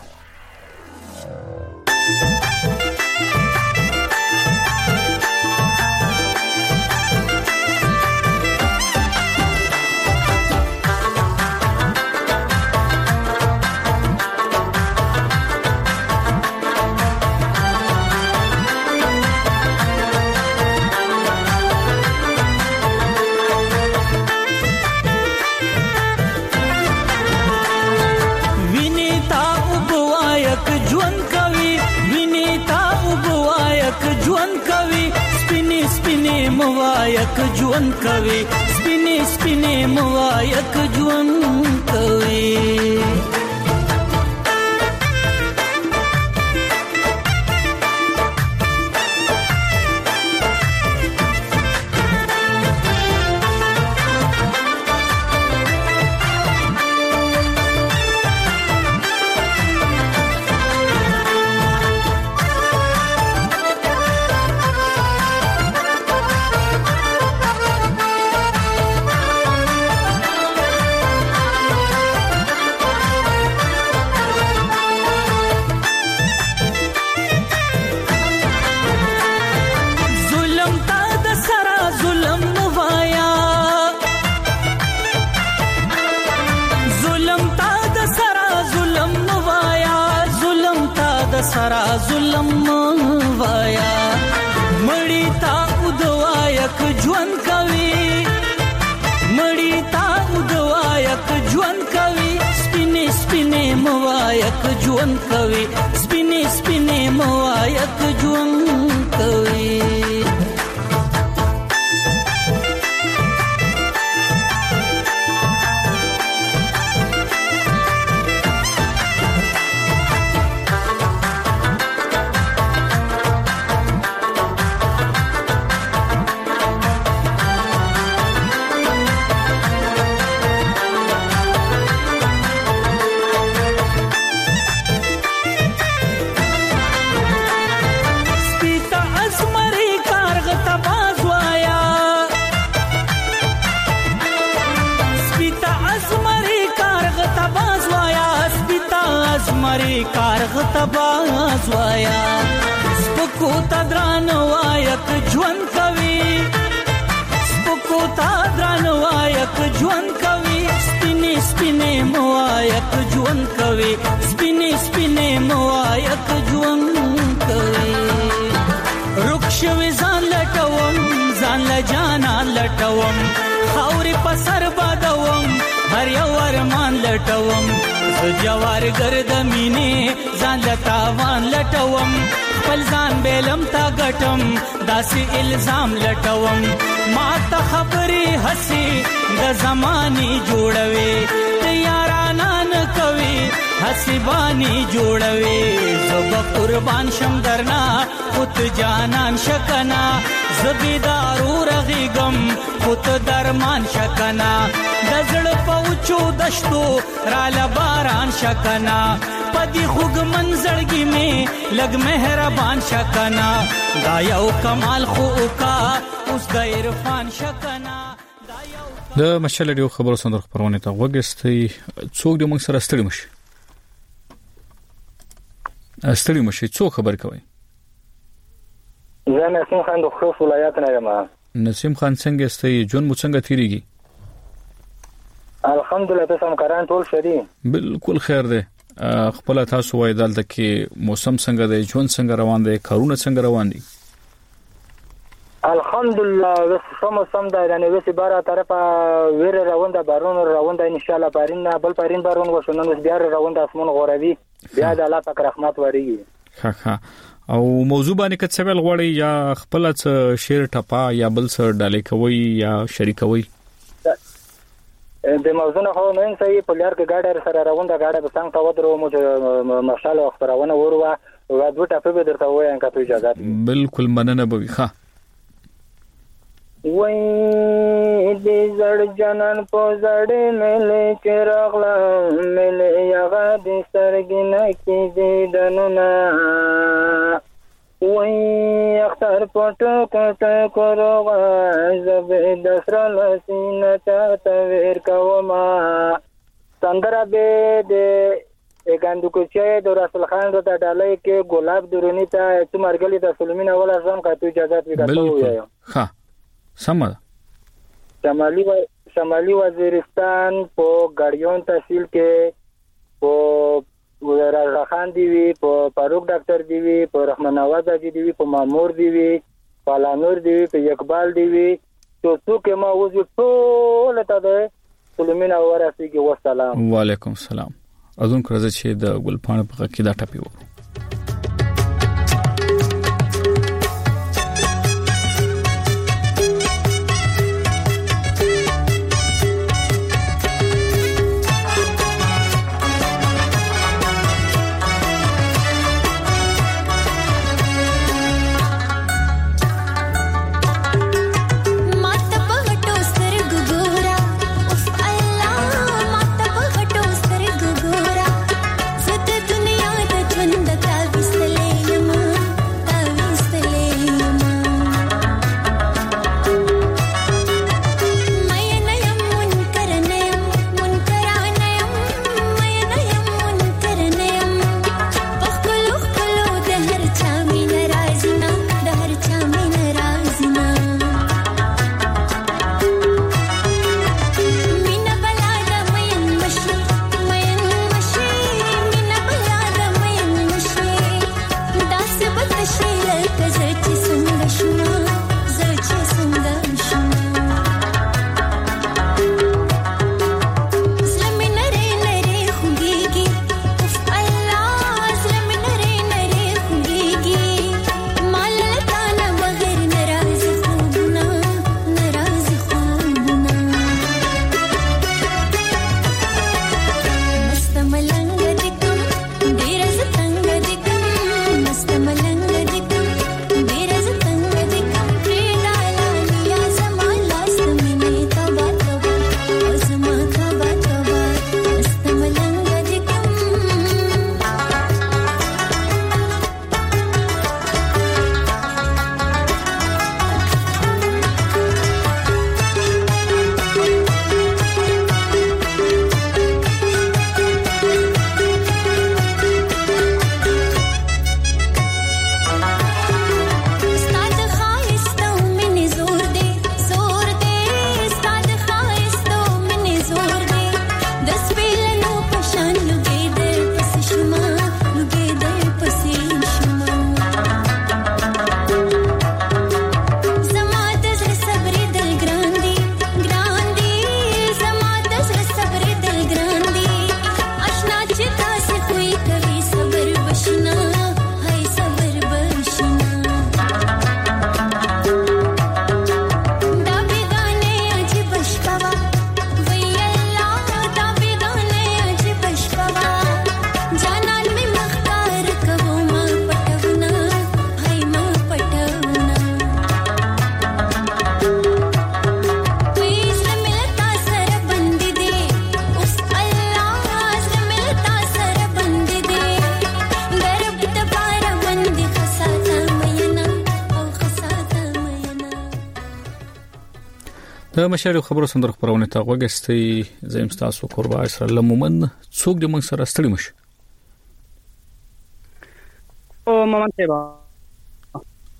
موایک جون کوي سپینې سپینې موایک جون کوي سرا ظلم وایا مړی تا ودوایک ژوند کوي مړی تا ودوایک ژوند کوي سپینې سپینې موایک ژوند کوي سپینې سپینې موایک ژوند کوي تباز وایا سپکو تدران وایک ژوند کوي سپکو تدران وایک ژوند کوي سپینې سپینې موایک ژوند کوي سپینې سپینې موایک ژوند کوي رخصوي ځان لټوم ځان له جانا لټوم خاورې په سر بادوم هر یو ارمان لټوم جوار گرد مینه ځان لټاوان لټوم خپل ځان بیلم تا غټم داسې الزام لټوم ما ته خبرې هسي د زماني جوړوي تیارانا نه کوي حسیبانی جوړوي زب قربان شم درنا خود جانان شکنا زبیدارو رغیګم خود درمان شکنا دزړ پوچو دشتو را لباران شکنا پدی خوګ منزړګي می لګ مهربان شکنا دا یو کمال خو کا اوس د عرفان شکنا د مشال ډیو خبرو سندر خبرونه ته وګستي څوک د موږ سره ستړي مشي څوک خبر کوي زه نسیم خان د خوست ولایت نه یم. نسیم خان څنګه ستې جون مو څنګه تیریږي؟ الحمدلله تاسو هم کاران ټول شری بالکل خیر دی. خپل تاسو وای دلته کې موسم څنګه دی، جون څنګه روان دی، کارونه څنګه روان دي؟ الحمدلله سم دا نه وسی بارا طرفه ویره راونده بارون راونده ان شاء الله بارین بل بارین بارون وشنن بیا راونده اسمن غوروي بیا د الله پاک رحمت وریږي. ها او موضوع باندې کڅ ویل غوړی یا خپل څه شیر ټپا یا بل څه ډالې کوي یا شریکوي؟ د موضوع نه خو نن صحیح په لار کې گاډر سره راونده گاډه به څنګه ودرو مو مشال وخت راونه وروا و دوه ټپه به درته وایم که ته اجازه بالکل مننه به ښه. وای دې زړ جنان په زړې ملې کې راغله ملې هغه دې سترګې نه کېږي دنونه وای اختر پټو کټو روغه زبې د سره لسینه ته ویر کوما سندره به دې اګاندو کوچې د رسول خان د ډالۍ کې ګلاب درونی ته څمرګلې د سلمین اول ځم کا ته اجازه وکړو. ها سمه شمالي وزیرستان په غړیون تحصیل کې په ورغه خان دی وی په فاروق ډاکټر دی وی په رحمان نواز دی وی په مامور دی وی په لانور دی وی په اقبال دی وی څو کې ما وځو ټول ته ده سلمین اوراسي کې والسلام. وعلیکم السلام. اذن کړه چې د ګلپاڼه په کې دا ټپی و. د مشر خبرو سندر خبرونه ته وګستې زم تاسو قربا اسره لمومن څوک د موږ سره ستړي مش او مومن سیبا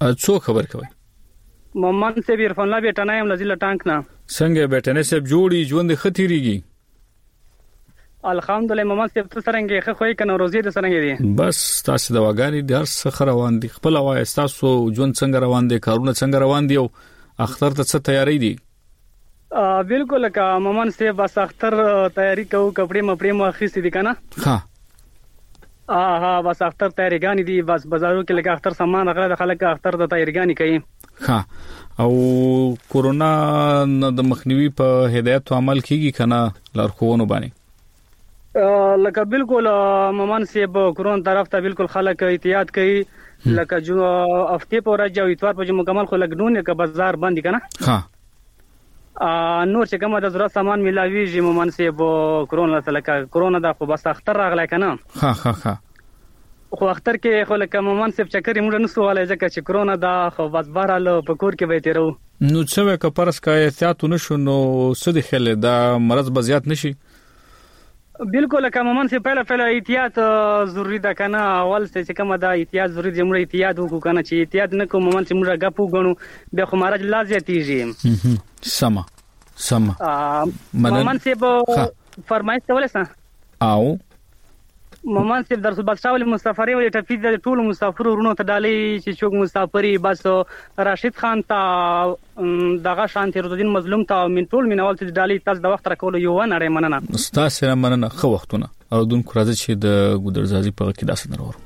څو خبر کوي محمد سیب عرفان الله بیٹنه یم لذیل ټانک نه څنګه بیٹنه سیب جوړي ژوند خطرېږي الحمدلله محمد سیب تل څنګه ښه خوې کنه روزي د څنګه دي بس تاسو د واګانی د هر څه روان دي خپل وای تاسو ژوند څنګه روان دي کارونه څنګه روان دي او اختر ته څه تیاری دي بالکل کا محمد سیب بس اختر تیاری کوو کپڑے مپړې مو اخیستې دي کنه ها بس اختر تیاریګانی دي بس بازارو کې لکه اختر سامان غره خلک اختر د تیاریګانی کوي او کورونا د مخنیوي په هدایت عمل کیږي کنه لارښوونو باندې لکه بالکل محمد سیب کورونا طرف ته بالکل خلک احتیاط کوي لکه جو هفته پر ورځ او اتوار په مکمل خو لګنونه ک بازار باندې کنه نور چې کومه د ضرورت سامان ملاويږي محمد سیب کورونا تلکه کورونا د خو بس اختر راغلی کنه خو اختر کې خو لکه محمد سیب چکرې موږ نه سواله ځکه چې کورونا دا خو بس بهرال په کور کې به تیرو نو څه وکړه پرس کا احتیاط نشو نو سده خله دا مرض بزیات نشي بالکل که محمد سیب پهله احتیاط ضروری ده کنه اول چې کومه دا احتیاط ضروری دی موږ احتیاط وکړو کنه چې احتیاط نه کوو محمد سیب موږ غپو غنو به خو مرض لا زیاتیږي سما محمد سیب فرمایش کولای او محمد سیب در صبح شاول مسافرې ولې ټفیز د ټول مسافر ورونو ته ډالې چې څوک مسافرې بس راشد خان ته دغه شانتي رودین مظلوم ته من ټول مینوال ته ډالې تاسو د وخت راکول یو نه مننه استاد سره مننه خو وختونه او دون راځي چې د ګودرزازي په کې داسې نرور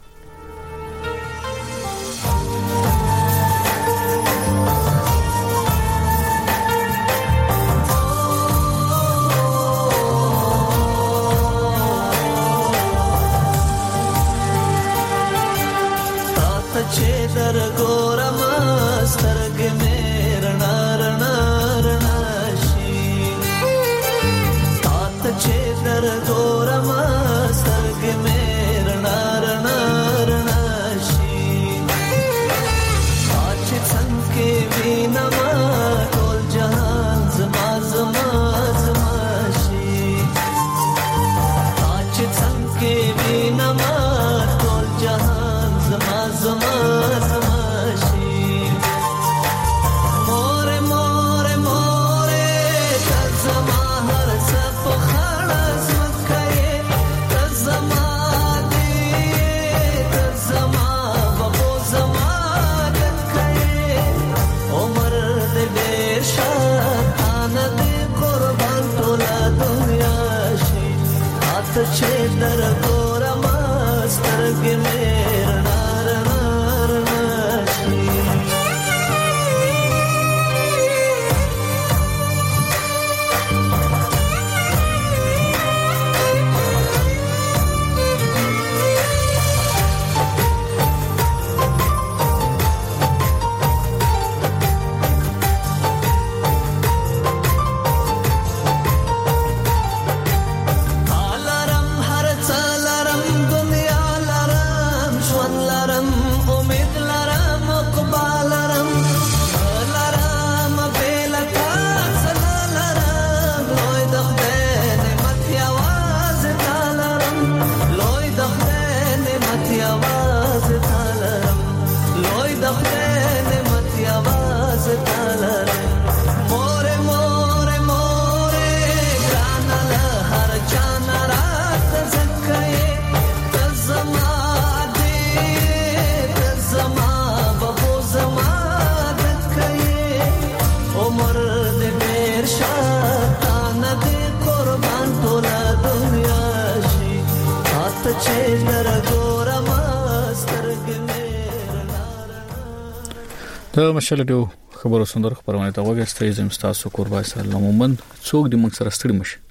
ته مشالډو خبرو سندر خبرونه ته وګورئ زم تاسو قربای سلام ومن څوک د موږ سره ستړي مشه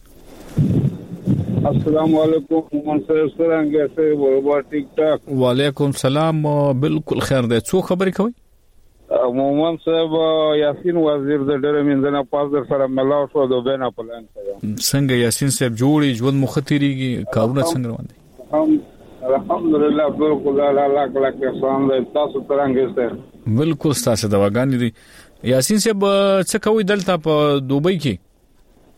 السلام علیکم منصور څنګه سه ورو ټیک ټاک وعلیکم سلام بالکل خیر ده څو خبرې کوي مومن صاحب یاسین وزیر د ډېر منځنه پاس در سره ملاو شو د بینا پلان څنګه یاسین صاحب جوړي ژوند مختریږي کارونه څنګه روان دي الحمدلله بالکل الله کله احسان ده تاسو څنګه سه بالکل تاسو دواګان دي یاسین صاحب څه کوي دلته په دوبۍ کې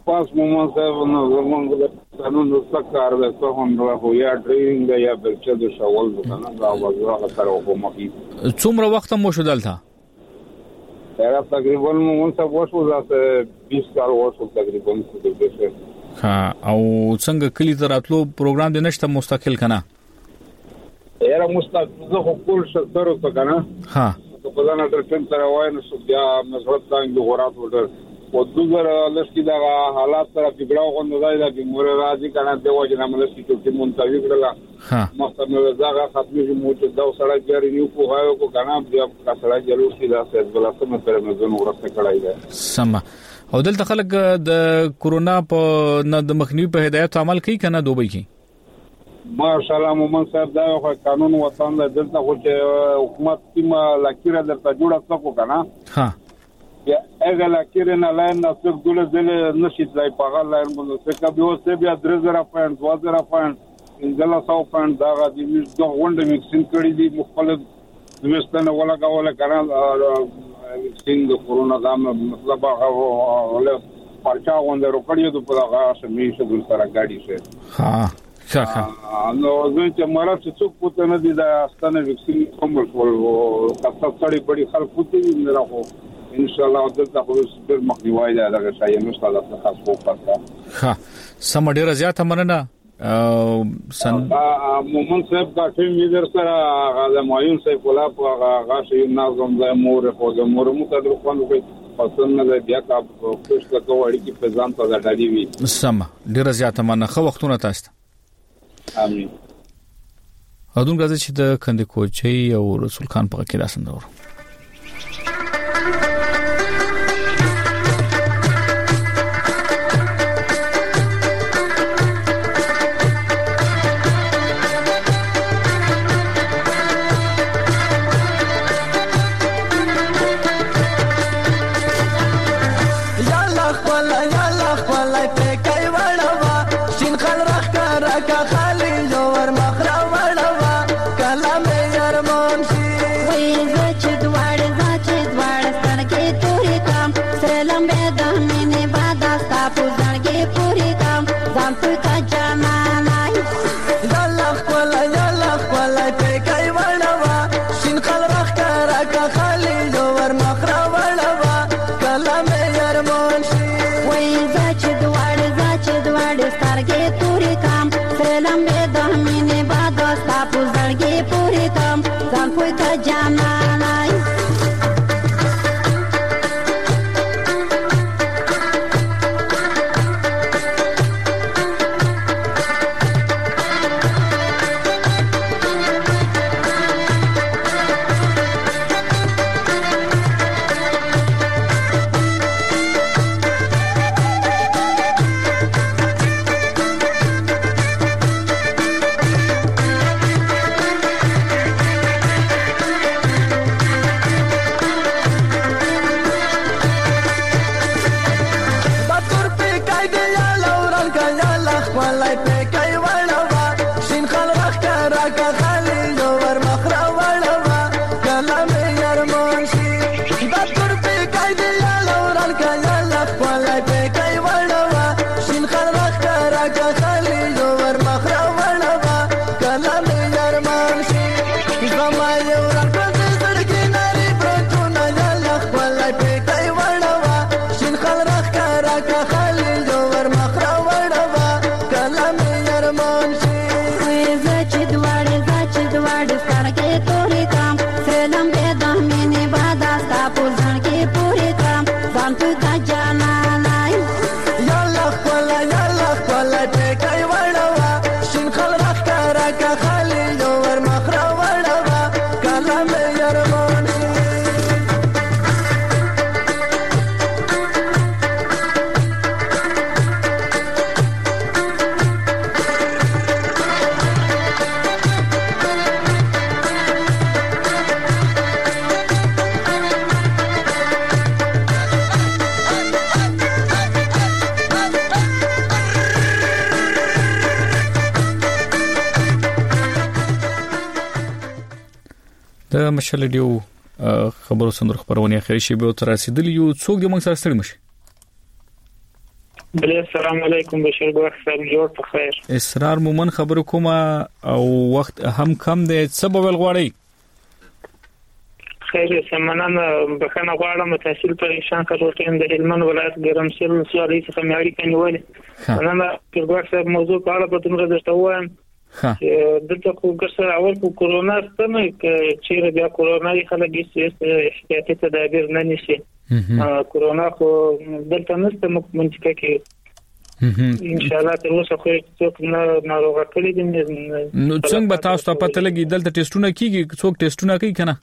پاس مومن صاحب نو زمونږ د قانون د سکار د څون راغو یا ډرایوینګ یا بل څه د شاول کنه دا وځه سره حکومتي څومره وخت مو شو دلته دا تقریبا مومن صاحب وشو ځکه 20 کال وشو تقریبا څه ها او څنګه کلی دراتلو پروګرام د نشته مستقل کنه یاره مستقل زه خپل شترو ته کنه ها په ځانه درته تر وای نو بیا مزرت څنګه غورات وړل او دغه لسکی دا حالات سره بګړاو غوندای دا چې مور راځي کنه د وجه نه ملسکی چې مونږ کړل ها مخته زغه ختمي مو چې دا سره جری نیو په هاو کو کنه بیا سره جلو سي دا څه بلاسمه پر مزون ورسته کړای دا سم او دلته خلک د کورونا په د مخنیوي په هدایت عمل کوي کنه دوبي کی ماشاءالله مومن صاحب دا قانون وطن دلته خو چې حکومت کیما لاکیره درته جوړه څوک کنه ها یا اګه لاکیره نه لاین نه څوک دله دله نشي ځای په لاین باندې څه کبي او څه بیا 3000 2000 انځله 100 دا غدي د غونډه میکسین کړی دي مختلف دوستانه ولا کاوله کنه میکسین د کورونا دا مطلب هغه ولا پرچا غونډه روکړیو په هغه سمې شګل سره ګاډي شه ها نو چې مراد چې څوک پته نه دي دا ستنه وکسین کوم ول تاسو سړي پړي خلک پته نه راغو ان شاء الله دلته خو ډېر مخنیوي دا دغه شای نو ستاسو خاص وکړه ها سم ډېر زیات مننه مومن صاحب دا ټیم لیډر سره غاړه مایون صاحب ولا په غاښ یو نظم د مور په د مور مو ته درو کوي پسند نه بیا کا کوشش کوي چې په ځان ته غاډي وي سم ډېر زیات مننه خو وختونه تاسو امين اذن غازی چې د کندې کوچي او رسول خان په کې راسندور د مشال ډیو خبرو سندر خبرونه اخري شی به تر رسیدلی یو څوک د موږ سره ستړي مشي بله السلام علیکم بشیر ګوښ صاحب جوړ په خیر. اسرار مومن خبرو کوم او وخت هم کم دی سبب غواړي. خیر سمنانه بخنه غواړم تحصیل پریشان کړو د هلمند ولایت ګرمسیر ولسوالۍ څخه معیاري کنيول انا ګوښ صاحب موضوع په اړه په تمره درته وایم. دلته کو ګرځه اول کو کورونا ستنه چې بیا کورونا خلک یې احتیاطي تدابیر نه نیسي. کورونا خو دلته نشته منطقه کې ان شاء الله تر اوسه خو څوک نه ناروغه کړی دي. نو څنګه به تاسو ته پته لګي دلته ټیسټونه کیږي څوک ټیسټونه کوي کنه؟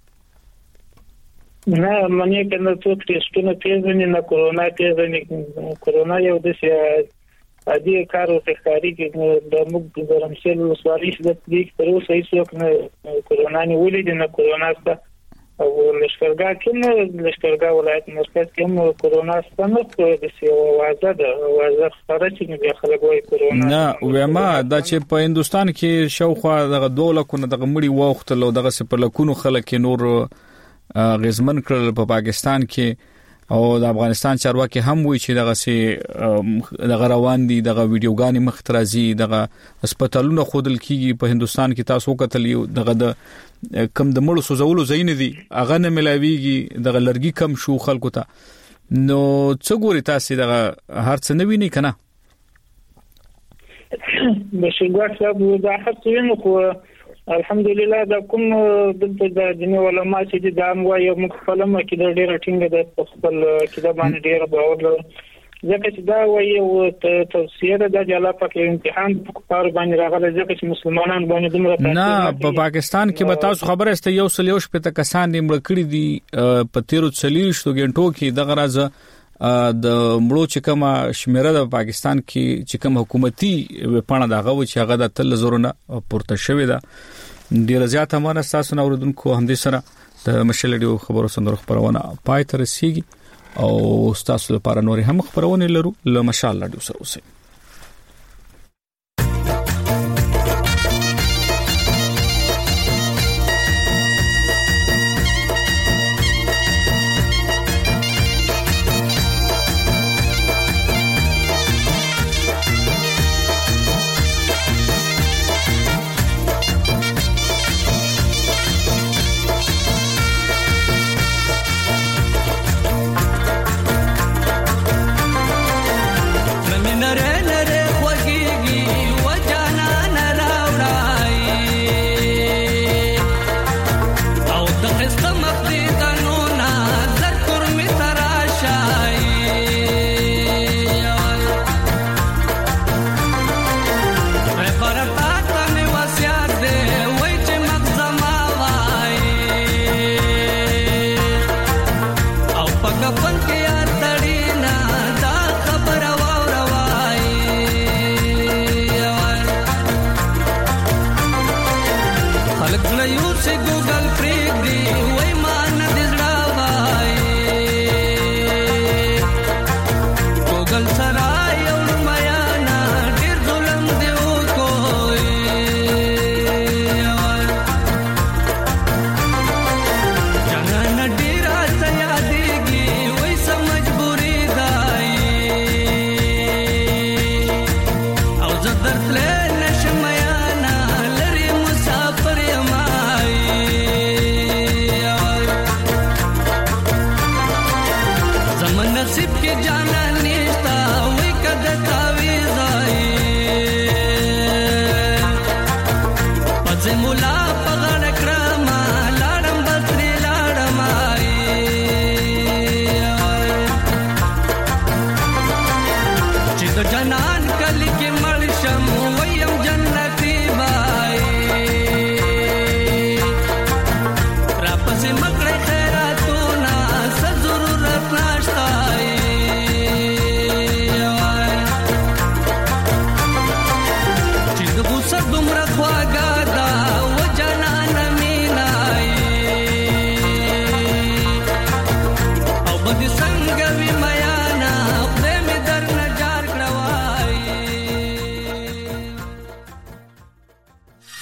نه مې کنه څوک ټیسټونه پیژني نه کورونا پیژني. کورونا یو د عادي کارو تخکاری کې د موږ ګرمسیر ولسوالۍ د دې تر اوسه هیڅ نه کورونا نه ولید نه کورونا ست او لشکرګاه کې لشکرګاه ولایت مرکز کې کورونا ستنه د سی وازه خارجي نه خلک وایي کورونا نه وېما دا چې په هندستان کې شاوخوا دغه 2 لکونه دغه مړي وخت له دغه سپلکونو خلک نور غزمن کړل په پاکستان کې او د افغانستان چارواکي هم وی چې دغه سي دغه روان دي دغه ویډیوګانې مخترازي دغه هسپتالونه خودل کیږي په هندستان کې تاسو کتلی دغه د کم د مړو سوزولو زین دي اغه نه ملاويږي دغه لرګي کم شو خلکو ته. نو څه ګوري تاسو دغه هر څه نوی نه کنه؟ بشګوښ صاحب دا هڅه وینو خو الحمدلله دا کوم د دنیا علماء چې د اموایو مخفلمه کې د ډیره ټینګه د خپل کې د باندې ډیره باور لري ځکه چې دا وایي او توصیه ده د جلا پکې امتحان په کار باندې راغله ځکه چې مسلمانان باندې دومره نه په پاکستان کې به تاسو خبره است یو سلیوش په تکسان دې مړ کړی دي په 13 غنټو کې د غرض د مړو چې کومه شمیره د پاکستان کې چې کوم حکومتي وپانه دغه و چې هغه د تل زورونه پورته شوې ده. ډیر زیات امانه تاسو نو اوردونکو هم دې سره د مشل ډیو خبرو سندره خبرونه پای تر رسیږي او تاسو لپاره نور هم خبرونه لرو له مشال ډیو سره اوسئ. دومره خواږه